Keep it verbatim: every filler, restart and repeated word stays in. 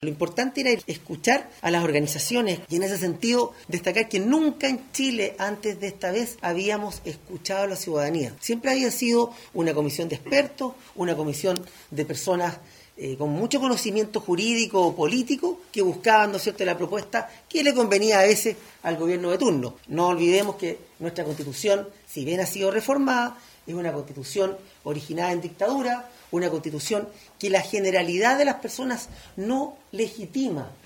Lo importante era escuchar a las organizaciones y en ese sentido destacar que nunca en Chile antes de esta vez habíamos escuchado a la ciudadanía. Siempre había sido una comisión de expertos, una comisión de personas eh, con mucho conocimiento jurídico o político que buscaban, ¿no es cierto?, la propuesta que le convenía a veces al gobierno de turno. No olvidemos que nuestra Constitución, si bien ha sido reformada, es una Constitución originada en dictadura, una Constitución que la generalidad de las personas no legitima.